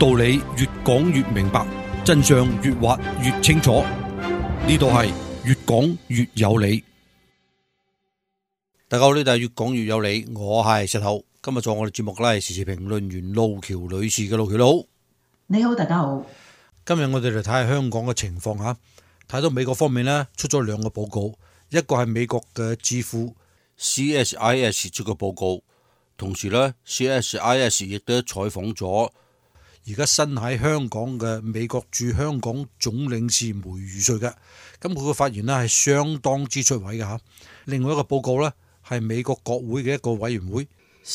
道理越講越明白，真相越挖越清楚。呢度係越講越有理。大家好，呢度係越講越有理，我係石頭。今日做我哋節目嘅係時事評論員路橋女士嘅。路橋你好。 你好，大家好。 今日我哋嚟睇下香港嘅情況吓，睇到美國方面呢出咗兩個報告，一個係美國嘅智庫 CSIS 出嘅報告，同時呢 CSIS 亦都採訪咗而家身喺香港嘅美國駐香港總領事梅如瑞嘅，咁佢嘅發言呢係相當之出位嘅吓。另外一個報告呢係美國國會嘅一個委員會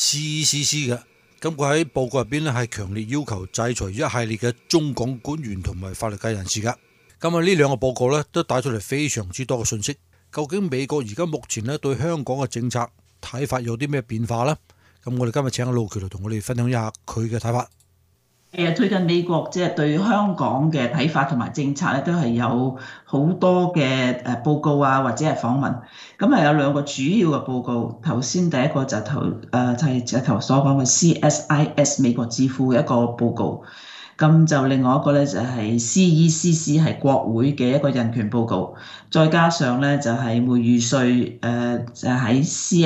CCC 嘅，咁佢喺報告入邊呢係強烈要求制裁一系列嘅中港官員同埋法律界人士嘅。咁啊呢兩個報告呢都帶出嚟非常之多嘅信息。究竟美國而家目前呢對香港嘅政策睇法有啲咩變化呢？咁我哋今日請阿路橋嚟同我哋分享一下佢嘅睇法。 最近美國對香港嘅睇法同埋政策咧，都係有好多嘅報告啊，或者係訪問。咁有兩個主要嘅報告。頭先第一個就係頭所講嘅 CSIS 美國智庫嘅一個報告。咁就另外一個咧就係 CECC 係國會嘅一個人權報告。再加上咧就係梅如瑞就喺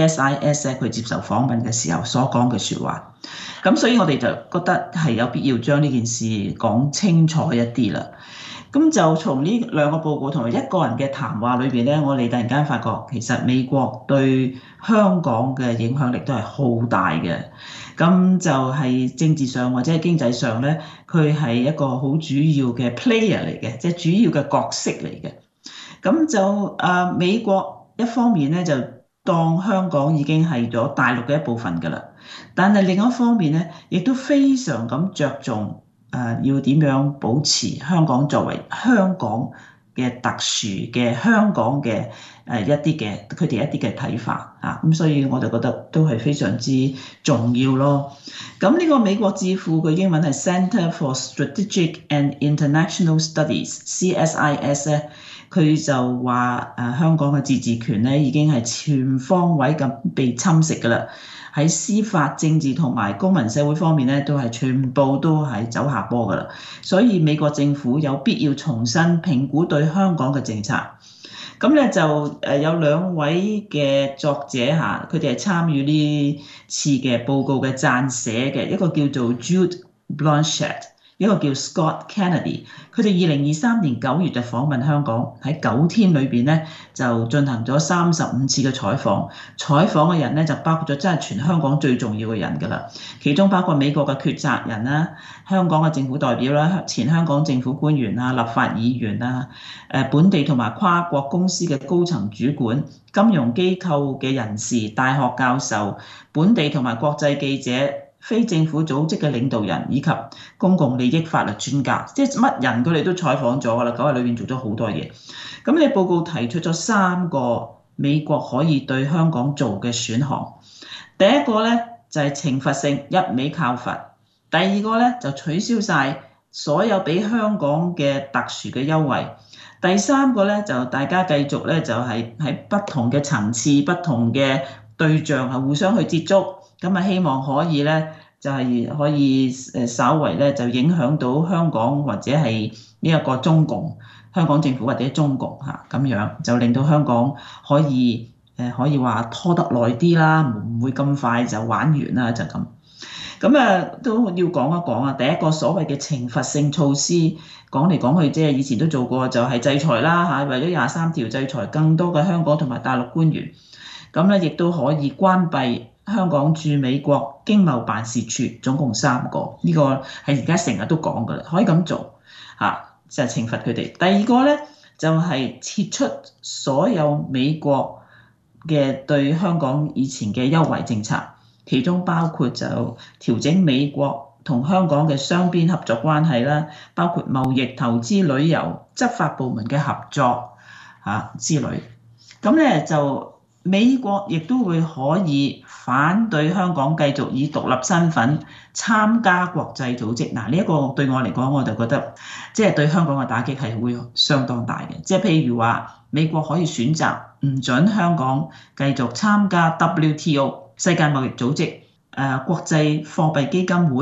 CSIS 佢接受訪問嘅時候所講嘅説話。咁所以我哋就覺得係有必要將呢件事講清楚一啲啦。咁就從呢兩個報告同埋一個人嘅談話裏邊咧，我哋突然間發覺其實美國對香港嘅影響力都係好大嘅。咁就係政治上或者係經濟上咧，佢係一個好主要嘅 player 嚟嘅，即係主要嘅角色嚟嘅。咁就美國一方面咧就當香港已經係咗大陸嘅一部分㗎啦，但係另一方面咧，亦都非常咁着重要點樣保持香港作為香港嘅特殊嘅香港嘅一啲嘅佢哋一啲嘅睇法啊，咁所以我就覺得都係非常之重要咯。咁呢個美國智庫嘅英文係 Center for Strategic and International Studies（CSIS） 咧。佢就話香港嘅自治權咧已經係全方位咁被侵蝕㗎啦，喺司法、政治同埋公民社會方面咧都係全部都係走下坡㗎啦，所以美國政府有必要重新評估對香港嘅政策。咁咧就有兩位嘅作者嚇，佢哋係參與呢次嘅報告嘅撰寫嘅，一個叫做 Jude Blanchett，一個叫 Scott Kennedy， 佢哋2023年9月就訪問香港，喺9天裏邊咧就進行咗35次嘅採訪嘅人咧就包括咗真係全香港最重要嘅人㗎啦，其中包括美國嘅決策人啦、香港嘅政府代表啦、前香港政府官員啊、立法議員啊、本地同埋跨國公司嘅高層主管、金融機構嘅人士、大學教授、本地同埋國際記者、非政府組織嘅領導人以及公共利益法律專家，即係乜人佢哋都採訪咗㗎啦。9日裏面做咗好多嘢。咁你報告提出咗3個美國可以對香港做嘅選項。第一個咧就係懲罰性，一味靠罰；第二個咧就取消晒所有俾香港嘅特殊嘅優惠；第三個咧就大家繼續咧就係喺不同嘅層次、不同嘅對象係互相去接觸。咁啊，希望可以咧，就係可以稍為咧就影響到香港或者係呢一個中共、香港政府或者中共嚇咁樣，就令到香港可以話拖得耐啲啦，唔會咁快就玩完啦，就咁。咁都要講一講啊。第一個所謂嘅懲罰性措施，講嚟講去即係以前都做過，就係制裁啦嚇，為咗23條制裁更多嘅香港同埋大陸官員。咁咧亦都可以關閉香港駐美國經貿辦事處，總共3個，呢個係而家成日都講㗎啦，可以咁做嚇，就係懲罰佢哋。第二個咧就係撤出所有美國嘅對香港以前嘅優惠政策，其中包括就調整美國同香港嘅雙邊合作關係啦，包括貿易、投資、旅遊、執法部門嘅合作之類。咁咧就美國亦都會可以反對香港繼續以獨立身份參加國際組織。呢一個對我嚟講，我就覺得即係對香港嘅打擊係會相當大嘅。即係譬如話，美國可以選擇唔准香港繼續參加 WTO 世界貿易組織、國際貨幣基金會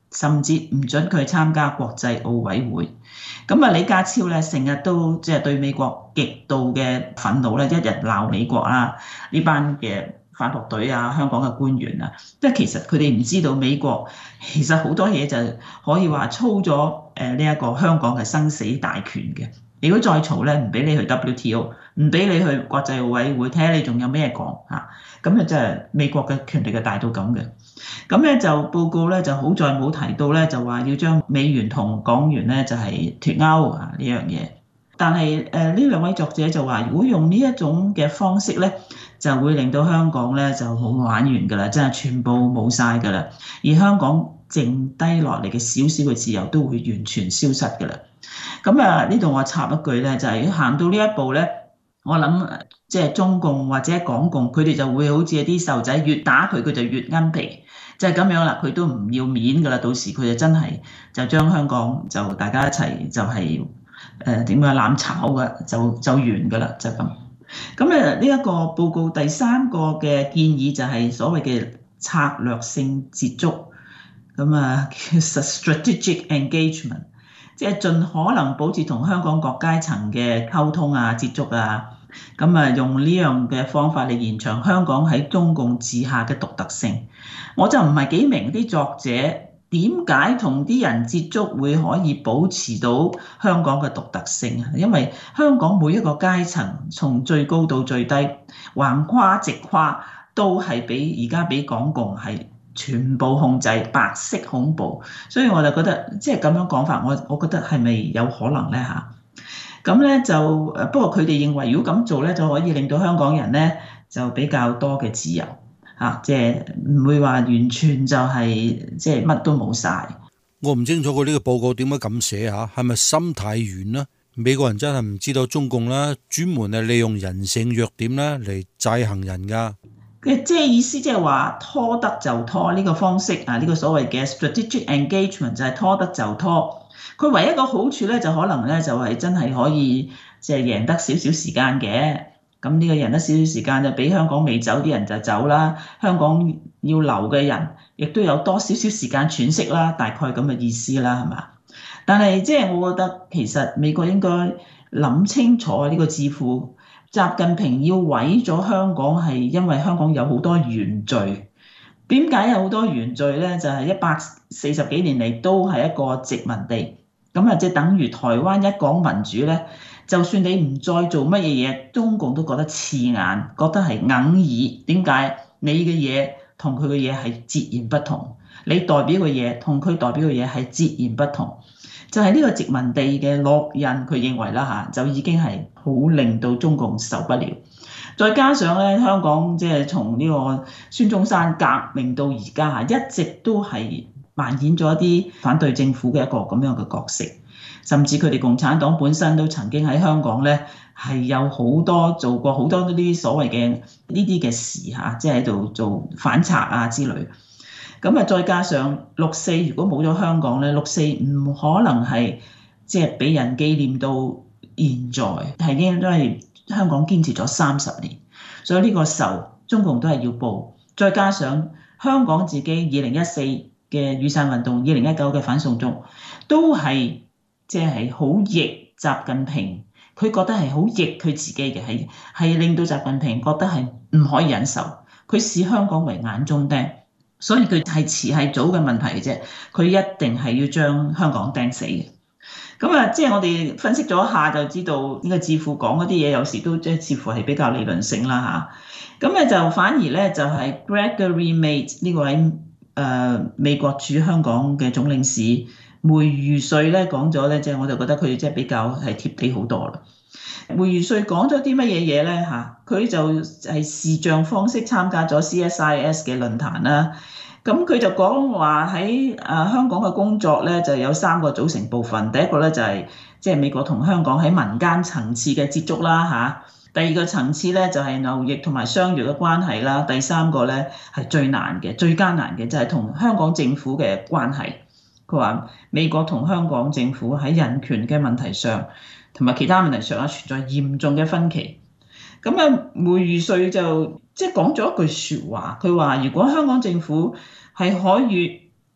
甚至唔准佢參加國際奧委會。咁啊，李家超咧成日都即係對美國極度嘅憤怒咧，一日鬧美國啊，呢班嘅反駁隊啊，香港嘅官員啊，即係其實佢哋唔知道美國其實好多嘢就可以話操咗呢一個香港嘅生死大權嘅。如果再嘈咧，唔俾你去 WTO， 唔俾你去國際奧委會，睇下你仲有咩講嚇。咁啊，真係美國嘅權力係大到咁嘅。咁咧就報告咧就好在冇提到咧，就話要將美元同港元咧就係脫鈎啊呢樣嘢。但係呢兩位作者就話，如果用呢一種嘅方式咧，就會令到香港咧就冇玩完㗎啦，真係全部冇晒㗎啦。而香港剩低落嚟嘅少少嘅自由都會完全消失㗎啦。咁啊，呢度我插一句咧，就係行到呢一步咧，我諗即係中共或者港共，佢哋就會好似啲細路仔，越打佢就越奀皮，就係咁樣啦。佢都唔要面㗎啦，到時佢就真係就將香港就大家一齊就係點樣攬炒㗎，就完㗎啦，就咁。咁呢一個報告第三個嘅建議就係所謂嘅策略性接觸，咁啊叫 strategic engagement。即係盡可能保持同香港各階層嘅溝通啊、接觸啊，咁啊用呢樣嘅方法嚟延長香港喺中共治下嘅獨特性。我就唔係幾明啲作者點解同啲人接觸會可以保持到香港嘅獨特性啊？因為香港每一個階層，從最高到最低，橫跨直跨，都係比而家比港共係全部控制，白色恐怖，所以我就覺得即係咁樣講法，我覺得係咪有可能咧嚇？咁咧就不過佢哋認為如果咁做咧，就可以令到香港人咧就比較多嘅自由嚇，即係唔會話完全就係即係乜都冇晒。 我唔清楚佢呢個報告點解咁寫嚇，係咪心太軟啦？美國人真係唔知道中共啦，專門係利用人性弱點咧嚟制衡人㗎。 即係意思即係話拖得就拖呢個方式啊，呢個所謂嘅 strategic engagement 就係拖得就拖。佢唯一一個好處咧就可能咧就係真係可以即係贏得少少時間嘅。咁呢個贏得少少時間就俾香港未走啲人就走啦，香港要留嘅人亦都有多少少時間喘息啦，大概咁嘅意思啦，係嘛？但係即係我覺得其實美國應該諗清楚呢個智庫。習近平要毀咗香港係因為香港有好多原罪。點解有好多原罪咧？就係140幾年嚟都係一個殖民地，咁啊即係等於台灣一講民主咧，就算你唔再做乜嘢嘢，中共都覺得刺眼，覺得係哽耳。點解？你嘅嘢同佢嘅嘢係截然不同，你代表嘅嘢同佢代表嘅嘢係截然不同。就係呢個殖民地嘅烙印，佢認為啦嚇，就已經係好令到中共受不了。再加上咧，香港即係從呢個孫中山革命到而家嚇，一直都係扮演咗一啲反對政府嘅一個咁樣嘅角色。甚至佢哋共產黨本身都曾經喺香港咧係有好多做過好多呢啲所謂嘅呢啲嘅事嚇，即係喺度做反賊啊之類。咁啊，再加上6·4，如果冇咗香港咧，6·4唔可能係即係俾人紀念到現在，係應該都係香港堅持咗30年，所以呢個仇中共都係要報。再加上香港自己2014嘅雨傘運動，2019嘅反送中，都係即係好逆習近平，佢覺得係好逆佢自己嘅，係令到習近平覺得係唔可以忍受，佢視香港為眼中釘。所以佢係遲係早嘅問題嘅啫，佢一定係要將香港釘死嘅。咁啊，即係我哋分析咗一下就知道呢個智庫講嗰啲嘢，有時都即係似乎係比較理論性啦嚇。咁咧就反而咧就係 Gregory Mays 呢位美國駐香港嘅總領事梅如瑞咧講咗咧，即係我就覺得佢即係比較係貼地好多啦。梅如瑞講咗啲乜嘢嘢咧嚇？佢就係視像方式參加咗 CSIS 嘅論壇啦。咁佢就講話喺香港嘅工作咧就有3個組成部分。第一個咧就係即係美國同香港喺民間層次嘅接觸啦嚇。第二個層次咧就係貿易同埋商業嘅關係啦。第三個咧係最難嘅、最艱難嘅就係同香港政府嘅關係。佢話美國同香港政府喺人權嘅問題上，同埋其他問題上存在嚴重嘅分歧。咁啊，梅如瑞就即係講咗一句説話，佢話如果香港政府係可以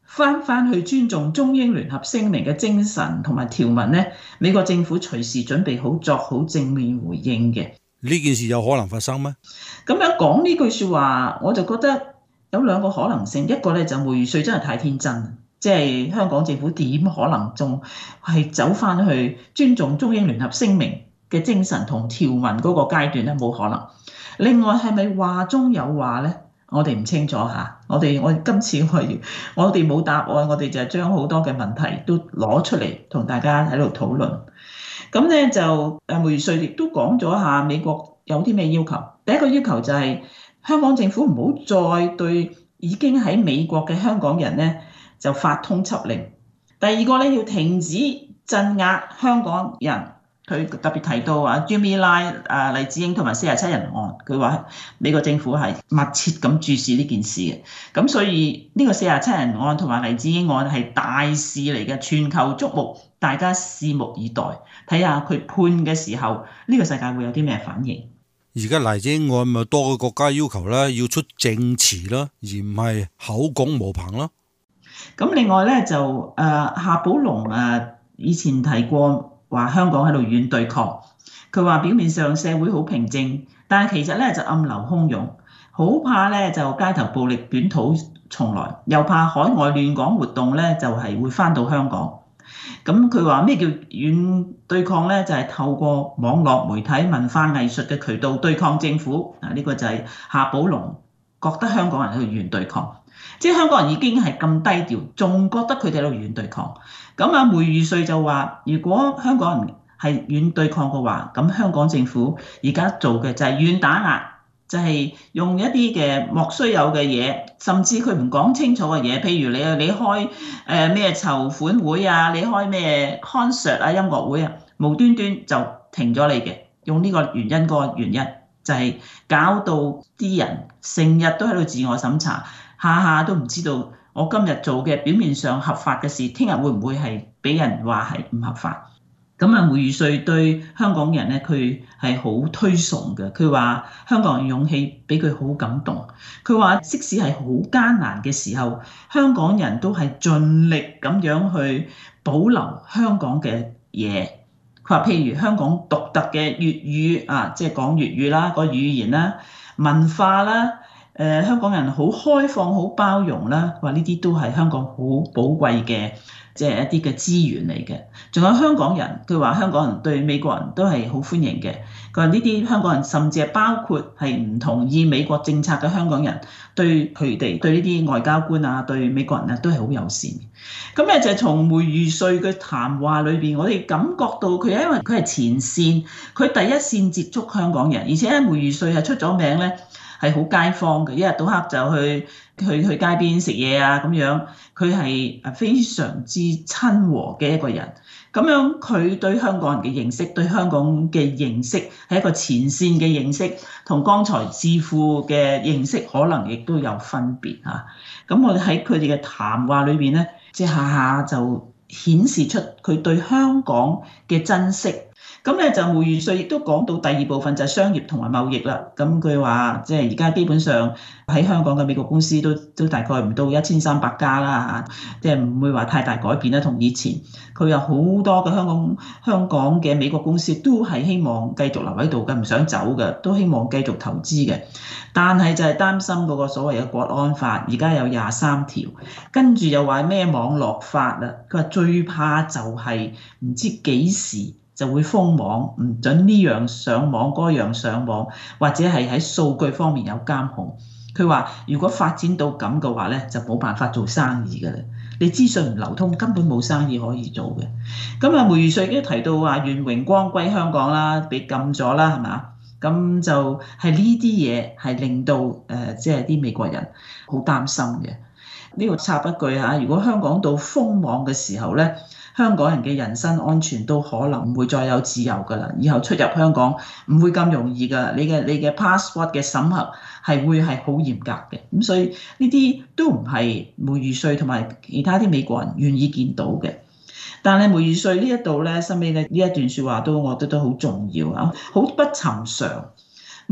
翻去尊重中英聯合聲明嘅精神同埋條文呢，美國政府隨時準備好作好正面回應嘅。 呢件事有可能發生咩？ 咁樣講呢句説話，我就覺得有兩個可能性。一個咧就梅儒瑞真係太天真，即係香港政府點可能仲係走翻去尊重中英聯合聲明嘅精神同條文嗰個階段咧？冇可能。另外係咪話中有話咧？我哋唔清楚嚇。我今次我哋冇答案，我哋就將好多嘅問題都攞出嚟同大家喺度討論。咁咧就梅儒瑞亦都講咗下美國有啲咩要求。第一個要求就係香港政府唔好再對已經喺美國嘅香港人咧就發通緝令。第二個咧要停止鎮壓香港人。佢特別提到Jimmy Lai、黎智英同埋47人案，佢話美國政府係密切咁注視呢件事嘅。咁所以呢個47人案同埋黎智英案係大事嚟嘅，全球矚目，大家拭目以待，睇下佢判嘅時候，呢個世界會有啲咩反應。 而家黎智英案咪多個國家要求咧，要出證詞啦，而唔係口講無憑咯。 咁另外咧就夏寶龍以前提過。話香港喺度軟對抗，佢話表面上社會好平靜，但係其實咧就暗流洶湧，好怕咧就街頭暴力捲土重來，又怕海外亂港活動咧就係會返到香港。咁佢話咩叫軟對抗咧？就係透過網絡媒體、文化藝術嘅渠道對抗政府。呢個就係夏寶龍覺得香港人喺度軟對抗，即係香港人已經係咁低調，仲覺得佢哋喺度軟對抗。咁梅儒瑞就話：如果香港人係軟對抗嘅話，咁香港政府而家做嘅就係軟打壓，就係用一啲嘅莫須有嘅嘢，甚至佢唔講清楚嘅嘢，譬如你開咩籌款會啊，你開咩 concert 啊音樂會啊，無端端就停咗你嘅，用呢個原因嗰個原因就係搞到啲人成日都喺度自我審查，下下都唔知道。我今日做嘅表面上合法嘅事，聽日會唔會係俾人話係唔合法？咁梅儒瑞對香港人咧，佢係好推崇嘅。佢話香港人勇氣俾佢好感動。佢話即使係好艱難嘅時候，香港人都係盡力咁樣去保留香港嘅嘢。佢話譬如香港獨特嘅粵語即係講粵語啦，個語言啦、文化啦。香港人好開放、好包容啦，話呢啲都係香港好寶貴嘅，即係一啲嘅資源嚟嘅。仲有香港人，佢話香港人對美國人都係好歡迎嘅。佢話呢啲香港人甚至係包括係唔同意美國政策嘅香港人，對佢哋對呢啲外交官啊、對美國人啊都係好友善。咁咧就係從梅儒瑞嘅談話裏邊，我哋感覺到佢因為佢係前線，佢第一線接觸香港人，而且梅儒瑞係出咗名咧。係好街坊嘅，一日到黑就去街邊食嘢啊咁樣，佢係非常之親和嘅一個人。咁樣佢對香港人嘅認識，對香港嘅認識係一個前線嘅認識，同剛才智庫嘅認識可能亦都有分別嚇。咁我哋喺佢哋嘅談話裏邊咧，即係下下就顯示出佢對香港嘅珍惜。咁咧就梅儒瑞亦都講到第二部分就係商業同埋貿易啦。咁佢話即係而家基本上喺香港嘅美國公司都大概唔到1300家啦嚇，即係唔會話太大改變啦。同以前佢有好多嘅香港嘅美國公司都係希望繼續留喺度嘅，唔想走嘅，都希望繼續投資嘅。但係就係擔心嗰個所謂嘅國安法，而家有23條，跟住又話咩網絡法啦。佢話最怕就係唔知幾時就會封網，唔准呢樣上網，嗰樣上網，或者係喺數據方面有監控。佢話如果發展到咁嘅話咧，就冇辦法做生意㗎啦。你資訊唔流通，根本冇生意可以做嘅。咁梅儒瑞都提到話願榮光歸香港啦，被禁咗啦，係嘛？咁就係呢啲嘢係令到即係啲美國人好擔心嘅。呢度插一句嚇，如果香港到封網嘅時候咧，香港人嘅人身安全都可能唔會再有自由㗎啦，以後出入香港唔會咁容易㗎。你嘅 passport 嘅審核係會係好嚴格嘅，咁所以呢啲都唔係梅儒瑞同埋其他啲美國人願意見到嘅。但係梅儒瑞呢一度咧，後尾咧呢一段説話我覺得都好重要啊，好不尋常。梅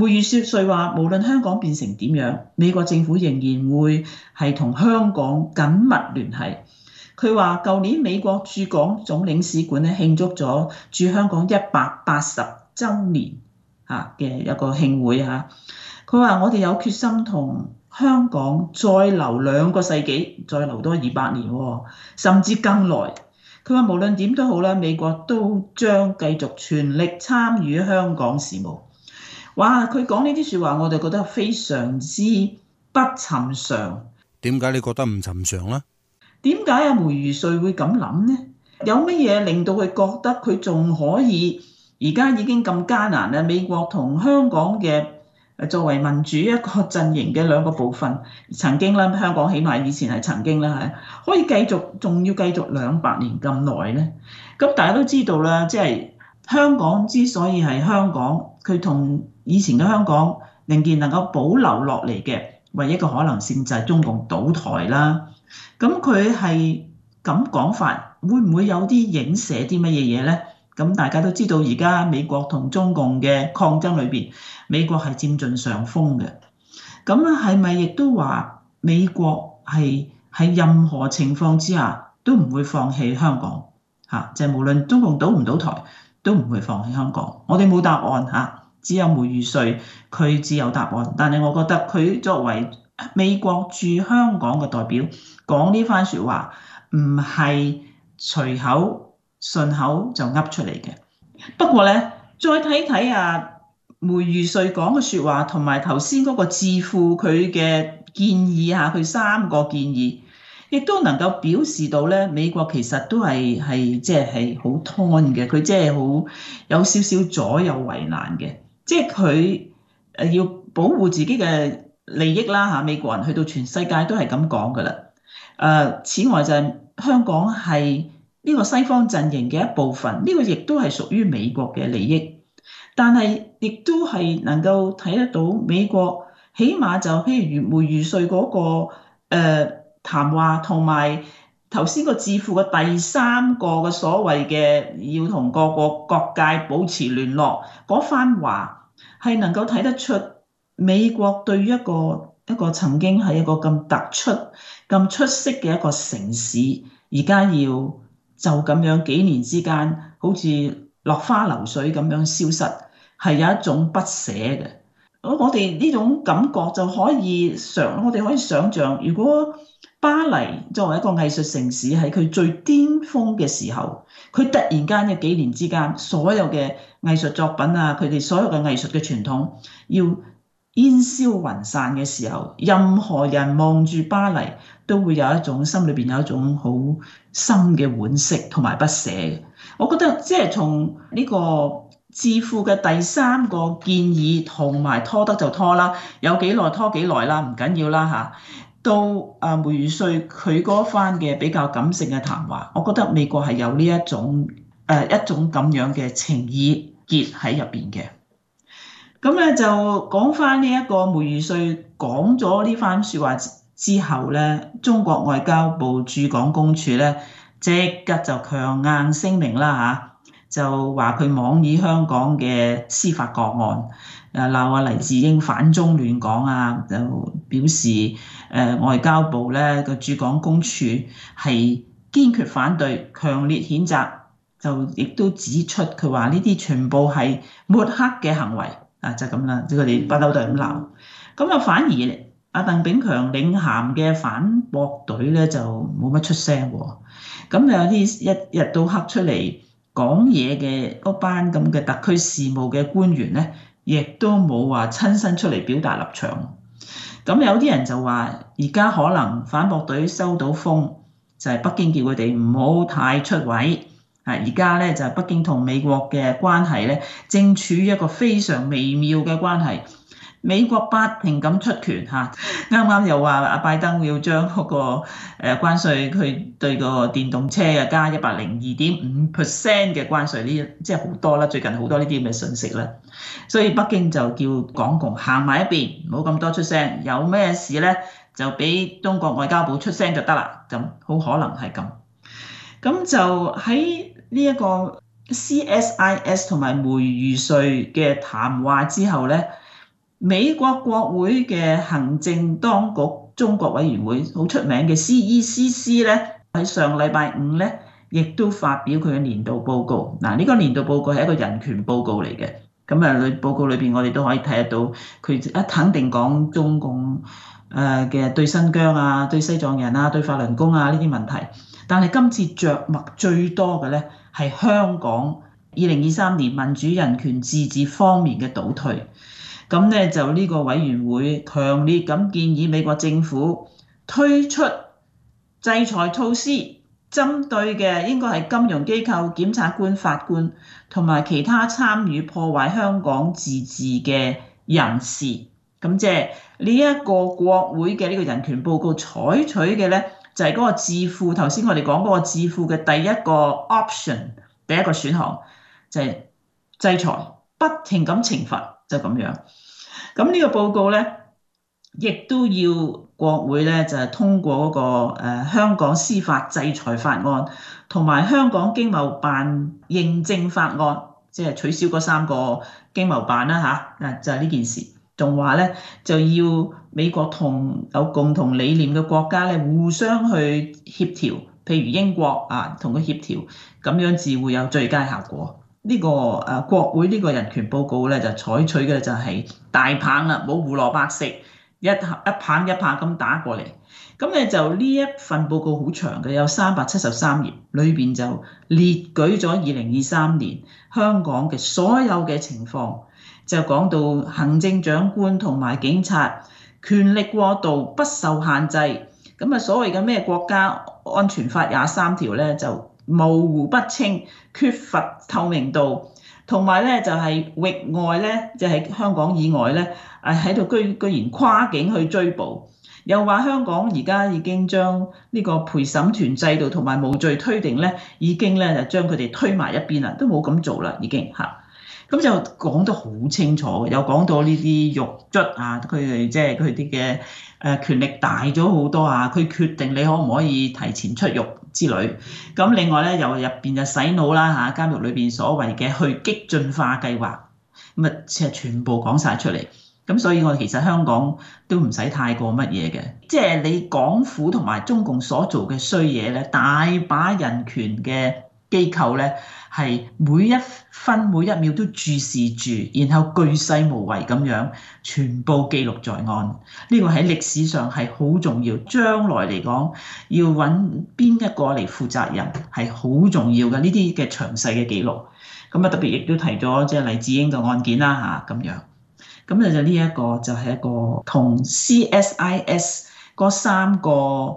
梅儒瑞話，無論香港變成點樣，美國政府仍然會係同香港緊密聯繫。佢話舊年美國駐港總領事館咧慶祝咗駐香港180週年嘅一個慶會嚇。佢話我哋有決心同香港再留2個世紀，再留多200年喎，甚至更耐。佢話無論點都好啦，美國都將繼續全力參與香港事務。哇！佢講呢啲説話，我就覺得非常之不尋常。 點解你覺得唔尋常呢？ 點解阿梅儒瑞會咁諗呢？有乜嘢令到佢覺得佢仲可以而家已經咁艱難咧？美國同香港嘅作為民主一個陣營嘅兩個部分，曾經啦，香港起碼以前係曾經啦，可以繼續，仲要繼續200年咁耐呢？咁大家都知道啦，即係香港之所以係香港，佢同以前嘅香港仍然能夠保留落嚟嘅唯一嘅可能性就係中共倒台啦。咁佢係咁講法，會唔會有啲影射啲乜嘢嘢呢？咁大家都知道，而家美國同中共嘅抗爭裏邊，美國係佔盡上風嘅。咁係咪亦都話美國係喺任何情況之下都唔會放棄香港？就係無論中共倒唔倒台，都唔會放棄香港。我哋冇答案只有梅儒瑞佢只有答案。但係我覺得佢作為美國駐香港嘅代表講呢番説話，唔係隨口順口就噏出嚟嘅。不過咧，再睇睇梅儒瑞講嘅説話，同埋頭先嗰個智庫佢嘅建議佢3個建議，亦都能夠表示到咧，美國其實都係即係好拖嘅，佢即係好有少少左右為難嘅，即係佢要保護自己嘅利益啦。美國人去到全世界都係咁講噶啦。此外就係香港係呢個西方陣營嘅一部分，呢個亦都係屬於美國嘅利益。但係亦都係能夠睇得到美國，起碼就譬如梅儒瑞嗰個談話，同埋頭先個智庫嘅第3個嘅所謂嘅要同各界保持聯絡嗰番話，係能夠睇得出美國對於一個曾經係一個咁突出、咁出色嘅一個城市，而家要就咁樣幾年之間，好似落花流水咁樣消失，係有一種不捨嘅。我哋呢種感覺就可以我哋可以想像，如果巴黎作為一個藝術城市喺佢最巔峰嘅時候，佢突然間嘅幾年之間，所有嘅藝術作品佢哋所有嘅藝術嘅傳統要煙消雲散嘅時候，任何人望住巴黎都會有一種心裏邊有一種好深嘅惋惜同埋不捨嘅。我覺得即係從呢個智庫嘅第3個建議，同埋拖得就拖啦，有幾耐拖幾耐啦，唔緊要啦到梅儒瑞佢嗰番嘅比較感性嘅談話，我覺得美國係有呢一種咁樣嘅情意結喺入邊嘅。咁咧就講翻呢一個梅儒瑞講咗呢番説話之後咧，中國外交部駐港公署咧即刻就強硬聲明啦就話佢妄議香港嘅司法個案，鬧黎智英反中亂港就表示外交部咧個駐港公署係堅決反對、強烈譴責，就亦都指出佢話呢啲全部係抹黑嘅行為。就咁啦，即係佢哋不嬲都係咁鬧。咁反而鄧炳強領銜嘅反駁隊咧就冇乜出聲喎。咁有啲一日到黑出嚟講嘢嘅嗰班咁嘅特區事務嘅官員咧，亦都冇話親身出嚟表達立場。咁有啲人就話，而家可能反駁隊收到風，就係北京叫佢哋唔好太出位。而家咧就係北京同美國嘅關係咧，正處於一個非常微妙嘅關係。美國不停咁出權啱啱又話拜登要將嗰個關稅，佢對個電動車加102.5% 嘅關稅，呢即係好多啦。最近好多呢啲咁嘅信息啦，所以北京就叫港共行埋一邊，唔好咁多出聲。有咩事咧就俾中國外交部出聲就得啦，咁好可能係咁。咁就喺呢一個 CSIS 同埋梅儒瑞嘅談話之後咧， 美國國會嘅行政當局中國委員會好出名嘅 CECC 咧，喺上禮拜五咧，亦都發表佢嘅年度報告。嗱，呢個年度報告係一個人權報告嚟嘅。咁啊，報告裏邊我哋都可以睇得到，佢肯定講中共嘅對新疆啊、對西藏人啊、對法輪功啊呢啲問題。但係今次着墨最多嘅咧係香港2023年民主人權自治方面嘅倒退。咁咧就呢個委員會強烈咁建議美國政府推出制裁措施，針對嘅應該係金融機構、檢察官、法官同埋其他參與破壞香港自治嘅人士。咁即係呢一個國會嘅呢個人權報告採取嘅咧，就係嗰個智庫，頭先我哋講嗰個智庫嘅第一個 option， 第一個選項就係制裁，不停咁懲罰，就咁樣。咁呢個報告咧，亦都要國會咧就係通過嗰個香港司法制裁法案，同埋香港經貿辦認證法案，即係取消嗰3個經貿辦啦嚇，就係呢件事。仲話咧就要美國同有共同理念嘅國家咧互相去協調，譬如英國同佢協調，咁樣至會有最佳效果。呢個國會呢個人權報告咧就採取嘅就係大棒啦，冇胡蘿蔔食，一棒一棒咁打過嚟。咁咧就呢一份報告好長嘅，有373頁，裏邊就列舉咗2023年香港嘅所有嘅情況，就講到行政長官同埋警察權力過度不受限制。咁所謂嘅咩國家安全法23條咧就模糊不清，缺乏透明度，同埋咧就係域外咧，就係香港以外咧，喺度居然跨境去追捕，又話香港而家已經將呢個陪審團制度同埋無罪推定咧，已經咧就將佢哋推埋一邊啦，都冇咁做啦，已經嚇。咁就講得好清楚，又講到呢啲獄卒佢哋即係佢啲嘅權力大咗好多佢決定你可唔可以提前出獄之類。咁另外咧，又入邊就洗腦啦監獄裏邊所謂嘅去激進化計劃，咁其實全部講晒出嚟。咁所以我其實香港都唔使太過乜嘢嘅，即係你港府同埋中共所做嘅衰嘢咧，大把人權嘅機構咧係每一分每一秒都注視住，然後巨細無遺咁樣全部記錄在案。呢個喺歷史上係好重要，將來嚟講要揾邊一個嚟負責任係好重要嘅，呢啲嘅詳細嘅記錄。咁特別亦都提咗即係黎智英嘅案件啦咁樣。咁就呢一個就係一個同 CSIS 嗰3個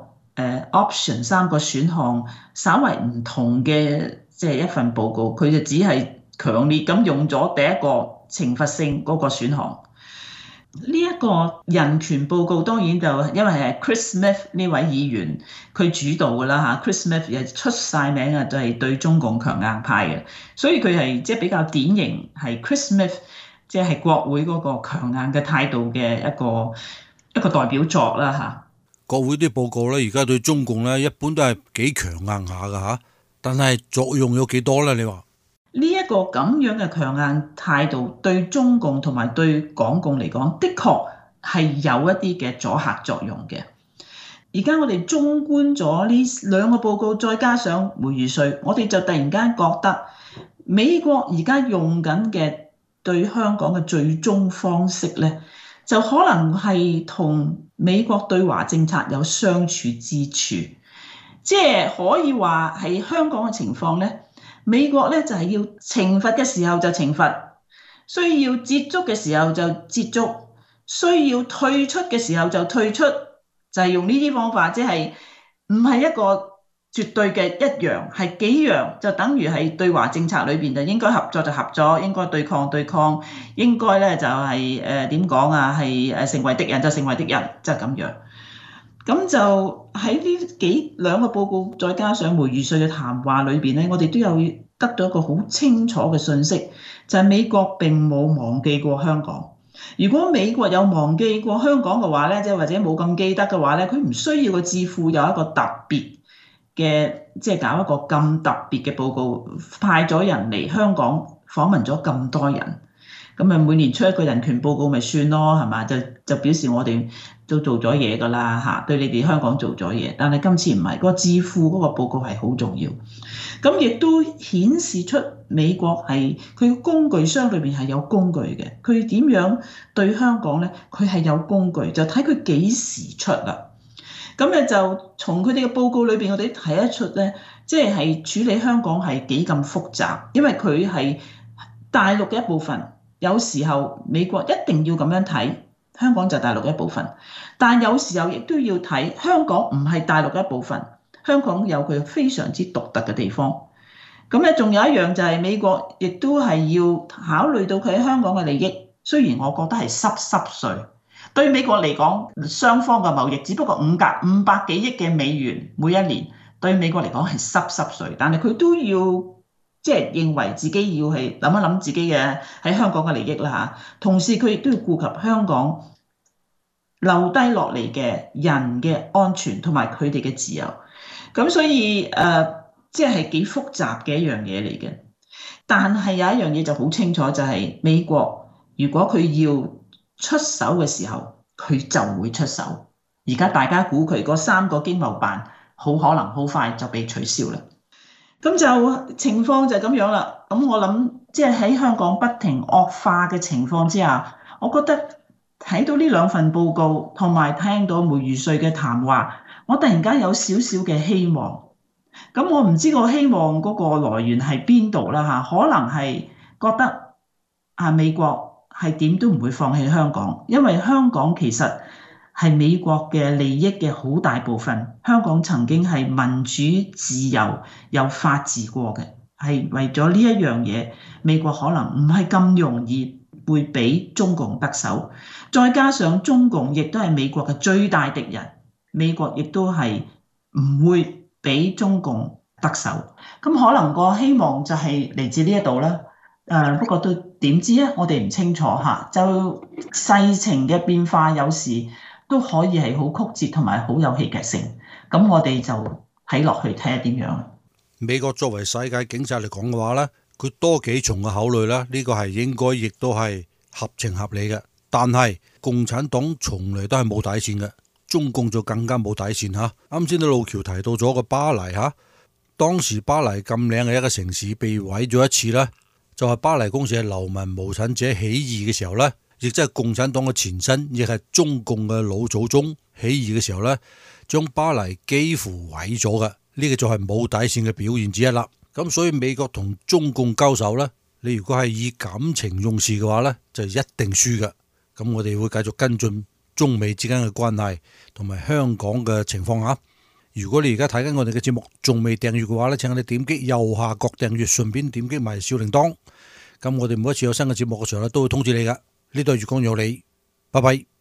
option 3個選項稍為唔同嘅即係一份報告，佢就只係強烈咁用咗第一個懲罰性嗰個選項。呢一個人權報告當然就因為係 Chris Smith 呢位議員佢主導㗎啦Chris Smith 又出晒名就係對中共強硬派嘅，所以佢係即係比較典型係 Chris Smith。即係國會嗰個強硬嘅態度嘅一個代表作啦國會啲報告咧，而家對中共咧一般都係幾強硬下㗎但係作用有幾多咧？你話呢一個咁樣嘅強硬態度對中共同埋對港共嚟講，的確係有一啲嘅阻嚇作用嘅。而家我哋綜觀咗呢2個報告，再加上梅儒瑞，我哋就突然間覺得美國而家用緊嘅對香港嘅最終方式咧，就可能係同美國對華政策有相處之處，即係可以話係香港嘅情況咧。美國咧就係要懲罰嘅時候就懲罰，需要接觸嘅時候就接觸，需要退出嘅時候就退出，就係用呢啲方法，即係唔係一個絕對嘅一樣，係幾樣，就等於係對華政策裏邊就應該合作就合作，應該對抗對抗，應該咧就係點講係成為敵人就成為敵人，即係咁樣。咁就喺呢2個報告，再加上梅儒瑞嘅談話裏邊咧，我哋都有得到一個好清楚嘅信息，就係美國並冇忘記過香港。如果美國有忘記過香港嘅話咧，即係或者冇咁記得嘅話咧，佢唔需要個智庫有一個特別嘅，即係搞一個咁特別嘅報告，派咗人嚟香港訪問咗咁多人。 咁啊每年出一個人權報告咪算咯，係嘛？就表示我哋都做咗嘢㗎啦嚇，對你哋香港做咗嘢。但係今次唔係，個智庫嗰個報告係好重要。咁亦都顯示出美國係佢工具箱裏邊係有工具嘅，佢點樣對香港咧？佢係有工具，就睇佢幾時出啦。咁咧就從佢哋嘅報告裏邊，我哋睇得出咧，即係處理香港係幾咁複雜，因為佢係大陸嘅一部分。有時候美國一定要咁樣睇，香港就大陸嘅一部分，但有時候亦都要睇香港唔係大陸嘅一部分。香港有佢非常之獨特嘅地方，咁咧仲有一樣就係美國亦都係要考慮到佢喺香港嘅利益。雖然我覺得係濕碎，對美國嚟講，雙方嘅貿易只不過500幾億嘅美元每一年，對美國嚟講係濕碎，但係佢都要即係認為自己要係諗一諗自己嘅喺香港嘅利益啦嚇。同時佢亦都要顧及香港留低落嚟嘅人嘅安全同埋佢哋嘅自由。咁所以即係幾複雜嘅一樣嘢嚟嘅。但係有一樣嘢就好清楚，就係美國如果佢要出手嘅時候，佢就會出手。而家大家估佢嗰3個經貿辦好可能好快就被取消啦。咁就情況就咁樣啦。咁我諗即係喺香港不停惡化嘅情況之下，我覺得睇到呢2份報告同埋聽到梅如瑞嘅談話，我突然間有少少嘅希望。咁我唔知個希望嗰個來源係邊度啦嚇，可能係覺得美國係點都唔會放棄香港，因為香港其實係美國嘅利益嘅好大部分。香港曾經係民主自由有法治過嘅，係為咗呢一樣嘢，美國可能唔係咁容易會俾中共得手。再加上中共亦都係美國嘅最大敵人，美國亦都係唔會俾中共得手。咁可能個希望就係嚟自呢一度啦。不過都點知咧？我哋唔清楚嚇。就世情嘅變化，有時都可以係好曲折同埋好有戲劇性。咁我哋就睇落去睇下點樣。 美國作為世界警察嚟講嘅話咧，佢多幾重嘅考慮啦，呢個係應該亦都係合情合理嘅。但係共產黨從嚟都係冇底線嘅，中共就更加冇底線嚇。啱先啲路橋提到咗個巴黎嚇，當時巴黎咁靚嘅一個城市被毀咗一次啦，就係巴黎公社流民無產者起義嘅時候咧，亦即係共產黨嘅前身，亦係中共嘅老祖宗起義嘅時候咧，將巴黎幾乎毀咗嘅。呢個就係冇底線嘅表現之一啦。咁所以美國同中共交手咧，你如果係以感情用事嘅話咧，就一定輸嘅。咁我哋會繼續跟進中美之間嘅關係同埋香港嘅情況嚇。如果你而家睇緊我哋嘅節目仲未訂閱嘅話咧，請你點擊右下角訂閱，順便點擊埋小鈴鐺。咁我哋每一次有新嘅節目嘅時候咧，都會通知你㗎。呢度係粵講有理，拜拜。